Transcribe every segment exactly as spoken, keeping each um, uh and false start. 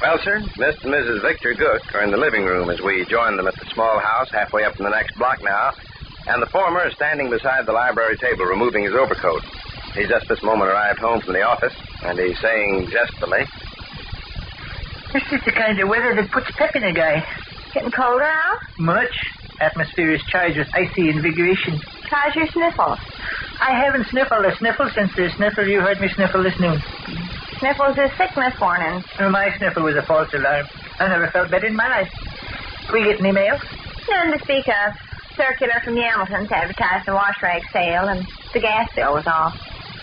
Well, sir, Mister and Missus Victor Gook are in the living room as we join them at the small house halfway up in the next block now, and the former is standing beside the library table removing his overcoat. He's just this moment arrived home from the office, and he's saying zestfully, "This is the kind of weather that puts pep in a guy." Getting colder out? Much. Atmosphere is charged with icy invigoration. How's your sniffles? I haven't sniffled a sniffle since the sniffle you heard me sniffle this noon. Sniffles is sickness warning. Oh, my sniffle was a false alarm. I never felt better in my life. We get any mail? None to speak of. Circular from the Hamiltons advertised the wash rag sale, and the gas bill was off.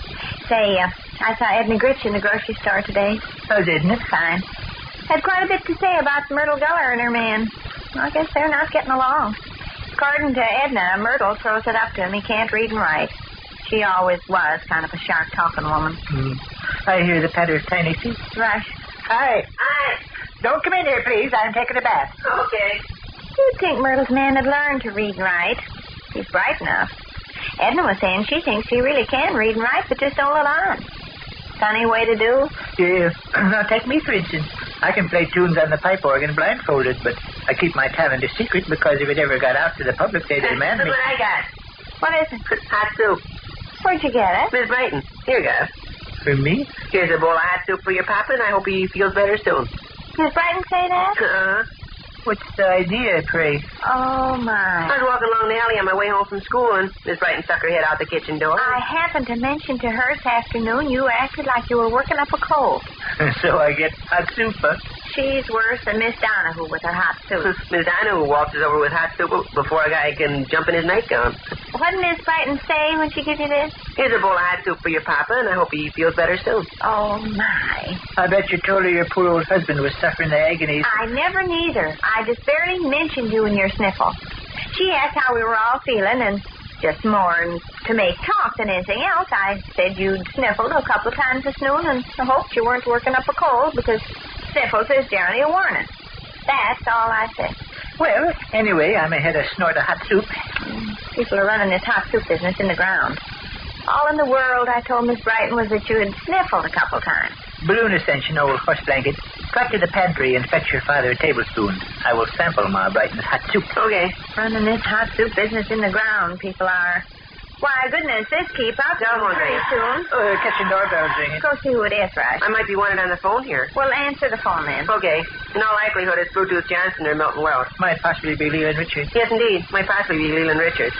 Say, uh, I saw Edna Gritch in the grocery store today. Oh, didn't it? Fine. Had quite a bit to say about Myrtle Geller and her man. Well, I guess they're not getting along. According to Edna, Myrtle throws it up to him he can't read and write. She always was kind of a sharp-talking woman. Mm. I hear the patter's tiny feet. Rush. Hi. Hi. Don't come in here, please. I'm taking a bath. Okay. You'd think Myrtle's man had learned to read and write. He's bright enough. Edna was saying she thinks he really can read and write, but just don't let on. Funny way to do? Yeah. Now, take me, for instance. I can play tunes on the pipe organ blindfolded, but I keep my talent a secret because if it ever got out to the public, they'd demand me. Look what I got. What is it? Hot soup. Where'd you get it? Miss Brighton, here you go. For me? Here's a bowl of hot soup for your papa, and I hope he feels better soon. Miss Brighton say that? Uh-huh. What's the idea, pray? Oh, my. I was walking along the alley on my way home from school, and Miss Brighton stuck her head out the kitchen door. I happened to mention to her this afternoon you acted like you were working up a cold. So I get hot soup, huh? She's worse than Miss Donahue with her hot soup. Miss Donahue walks us over with hot soup before a guy can jump in his nightgown. What did Miss Brighton say when she gives you this? Here's a bowl of hot soup for your papa, and I hope he feels better soon. Oh, my. I bet you told her your poor old husband was suffering the agonies. I never neither. I just barely mentioned you and your sniffle. She asked how we were all feeling, and just more to make talk than anything else, I said you'd sniffled a couple of times this noon, and I hoped you weren't working up a cold, because sniffles is generally a warning. That's all I said. Well, anyway, I'm ahead of snort of hot soup. People are running this hot soup business in the ground. All in the world, I told Miss Brighton, was that you had sniffled a couple times. Balloon ascension, old horse blanket. Cut to the pantry and fetch your father a tablespoon. I will sample Ma Brighton's hot soup. Okay. Running this hot soup business in the ground, people are. Why, goodness, this keep up Telephone pretty ringing. soon. Oh, kitchen doorbell's ringing. Go see who it is, Rush. I might be wanted on the phone here. Well, answer the phone then. Okay. In all likelihood, it's Bluetooth Johnson or Milton Welch. Might possibly be Leland Richards. Yes, indeed. Might possibly be Leland Richards.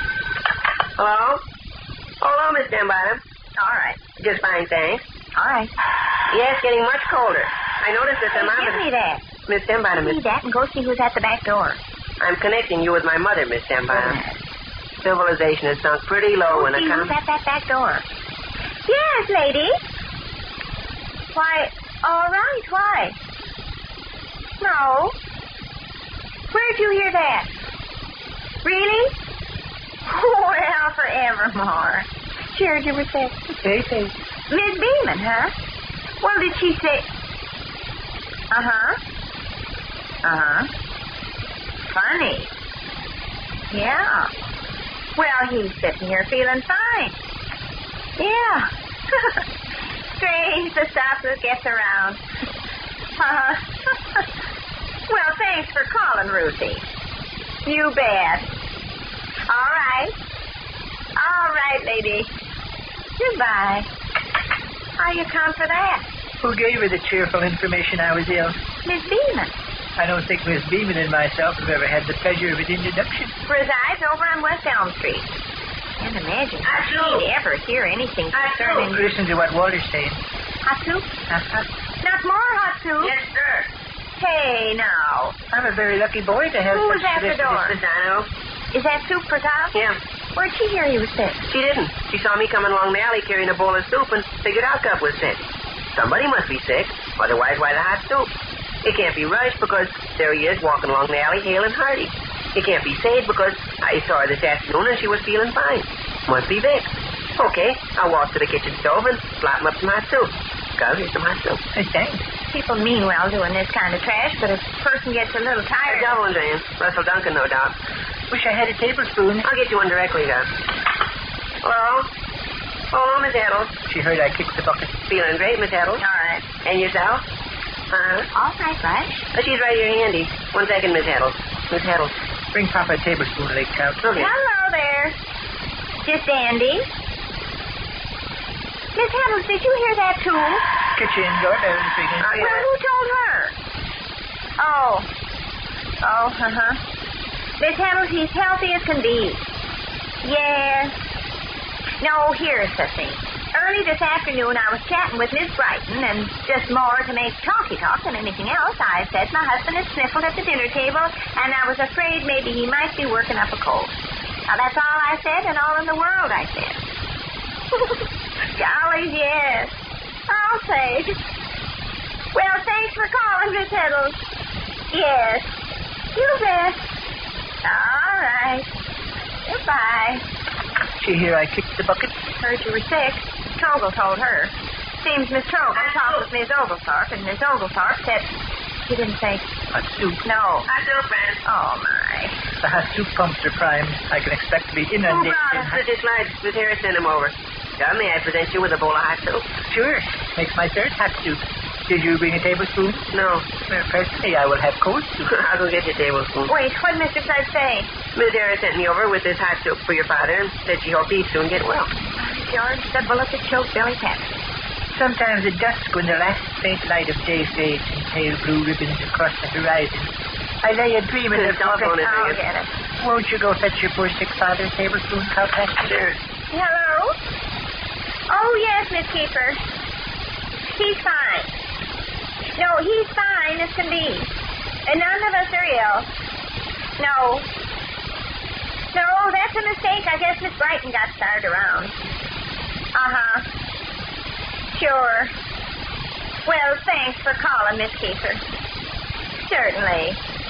Hello? Hello, Miss Denbottom. All right. Just fine, thanks. All right. Yes, getting much colder. I noticed that the Hey, mom... give me that. Miss Denbottom, Give me Miss... that and go see who's at the back door. I'm connecting you with my mother, Miss Denbottom. Civilization has sunk pretty low in Go a see who's com- at that back door. Yes, lady. Why, all right, why? No. Where'd you hear that? Really? Well, forevermore. She heard you were sick. Hey, hey. Miss Beeman, huh? Well, did she say... Uh-huh. Uh-huh. Funny. Yeah. Well, he's sitting here feeling fine. Yeah. Strange the stuff that gets around. Uh-huh. Well, thanks for calling, Ruthie. You bet. All right. All right, lady. Goodbye. How you account for that? Who gave her the cheerful information I was ill? Miss Beeman. I don't think Miss Beeman and myself have ever had the pleasure of an introduction. Resides over on West Elm Street. Can't imagine how she'd ever hear anything concerning... Listen to what Walter's saying. Hot soup? Uh-huh. Not more hot soup? Yes, sir. Hey, now. I'm a very lucky boy to have... Who's such at the solicited- door? Miss Donahue. Is that soup for Tom? Yeah. Where'd she hear you were sick? She didn't. She saw me coming along the alley carrying a bowl of soup and figured Alcup was sick. Somebody must be sick. Otherwise, why the hot soup? It can't be Rush because there he is walking along the alley hale and hearty. It can't be Sade because I saw her this afternoon and she was feeling fine. Must be Vic. Okay, I'll walk to the kitchen stove and slap him up some hot soup. Go, here's some hot soup. Hey, thanks. People mean well doing this kind of trash, but if a person gets a little A tired... double Jane. Russell Duncan, no doubt. Wish I had a tablespoon. I'll get you one directly, Doc. Hello? Hello, Miss Eddles. She heard I kicked the bucket. Feeling great, Miss Eddles. All right. And yourself? Uh-huh. All right, Bud. Oh, she's right here handy. One second, Miss Haddle. Miss Haddle. Bring Papa a tablespoon of Lake Trout. Okay. Hello there. Just Andy. Miss Haddles, did you hear that, too? Kitchen doorbell speaking. Oh, yeah. Well, who told her? Oh. Oh, uh-huh. Miss Haddles, he's healthy as can be. Yes. No, here's the thing. Early this afternoon, I was chatting with Miss Brighton, and just more to make talky talk than anything else, I said my husband had sniffled at the dinner table, and I was afraid maybe he might be working up a cold. Now, that's all I said, and all in the world I said. Golly, yes. I'll say. Well, thanks for calling, Miss Heddles. Yes. You bet. All right. Goodbye. She hear I kicked the bucket? Heard you were sick. Trogle told her. Seems Miss Trogle talked with Miss Oglethorpe, and Miss Oglethorpe said... She didn't say... Hot soup. No. Hot soup, friend. Oh, my. The hot soup pumps are primed. I can expect to be Who inundated. brought us the slides? Miss Harris sent him over. Tell me I present you with a bowl of hot soup. Sure. Makes my third hot soup. Did you bring a tablespoon? No. Well, personally, I will have cold soup. I'll go get your tablespoon. Wait, what did Mister Flood say? Miss Harris sent me over with this hot soup for your father and said she hoped he'd soon get well. George, the bullet that choked Billy Patrick. Sometimes at dusk, when the last faint light of day fades in pale blue ribbons across the horizon, I lay a dreaming of... Telephone is I'll ringing. get it. Won't you go fetch your poor sick father a tablespoon, Cowpath? Sure. Hello? Oh, yes, Miss Keeper. He's fine. No, he's fine as can be. And none of us are ill. No. No, that's a mistake. I guess Miss Brighton got started around. Uh-huh. Sure. Well, thanks for calling, Miss Keeper. Certainly.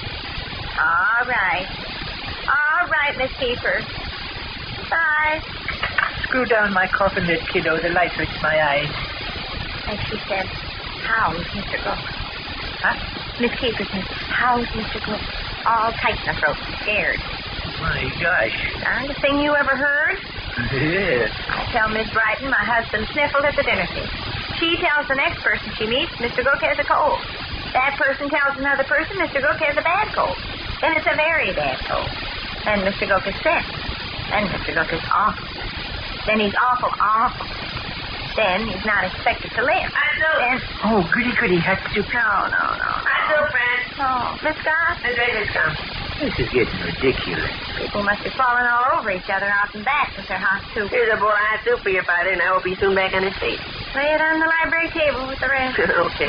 All right. All right, Miss Keeper. Bye. Screw down my coffin lid, kiddo. The light hurts my eyes. And she said, how's Mister Cook? Huh? Miss Keeper said, how's Mister Cook? All tight in the throat, scared. My gosh. Darndest thing you ever heard? Yeah. I tell Miss Brighton my husband sniffled at the dinner table. She tells the next person she meets Mister Cook has a cold. That person tells another person Mister Cook has a bad cold. Then it's a very bad cold. Then Mister Cook is sick. Then Mister Cook is awful. Then he's awful, awful. Then he's not expected to live. Hot soup. Then... Oh, goody goody hot soup. No, no, no, no. Hot soup, friend. Oh, Miss Scott? Miss Raven's come. This is getting ridiculous. People must be falling all over each other out and back with their hot soup. Here's a bowl of hot soup for your father, and I hope he's soon back on his feet. Lay it on the library table with the rest. Okay.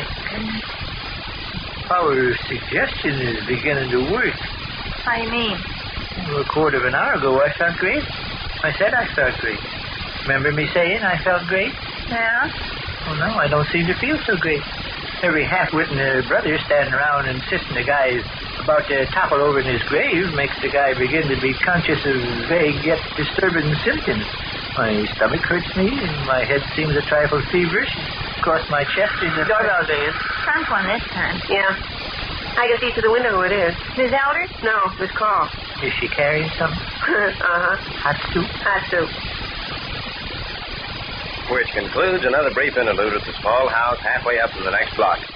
Our suggestion is beginning to work. How do you mean? Well, a quarter of an hour ago, I felt great. I said I felt great. Remember me saying I felt great? Yeah? Well, no, I don't seem to feel so great. Every half-witting uh, brother standing around insisting the guy's about to topple over in his grave makes the guy begin to be conscious of vague yet disturbing symptoms. My stomach hurts me, and my head seems a trifle feverish. Across my chest is a... Doorbell's ringing. Front one this time. Yeah. I can see through the window who it is. Miss Elders? No, Miss Call. Is she carrying something? uh-huh. Hot soup? Hot soup. Which concludes another brief interlude at the small house halfway up in the next block.